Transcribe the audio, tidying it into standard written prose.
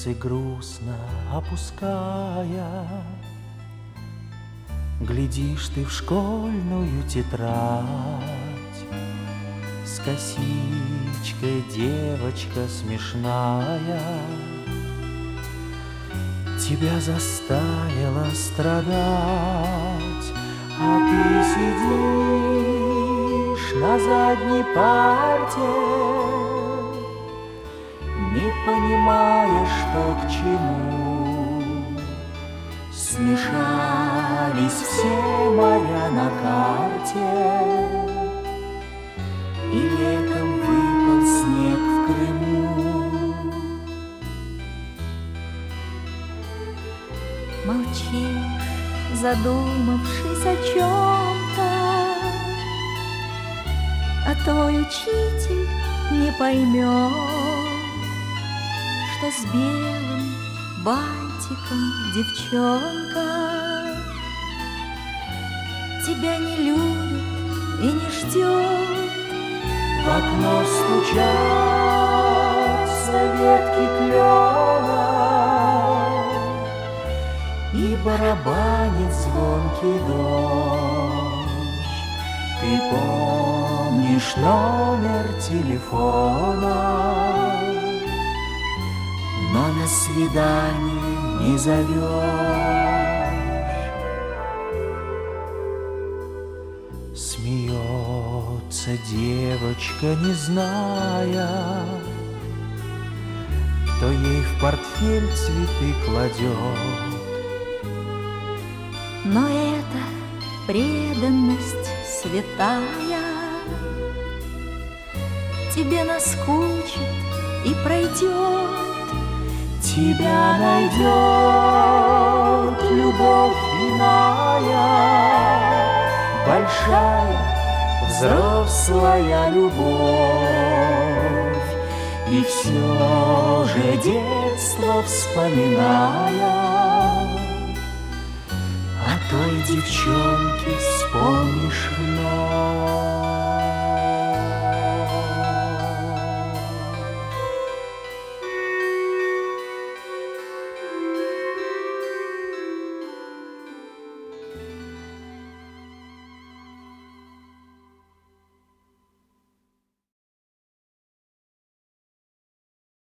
ресницы грустно опуская, глядишь ты в школьную тетрадь. С косичкой девочка смешная тебя заставила страдать, а ты сидишь на задней парте, не понимая, что к чему. Смешались все моря на карте, и летом выпал снег в Крыму. Молчишь, задумавшись о чем-то, а твой учитель не поймет, что с белым бантиком девчонка тебя не любит и не ждет. В окно стучатся ветки клена, и барабанит звонкий дождь. Ты помнишь номер телефона, но на свидание не зовешь. Смеется девочка, не зная, кто ей в портфель цветы кладет. Но это преданность святая тебе наскучит и пройдет. Тебя найдет любовь иная, большая взрослая любовь. И все же детство вспоминая, о той девчонке вспомнишь вновь.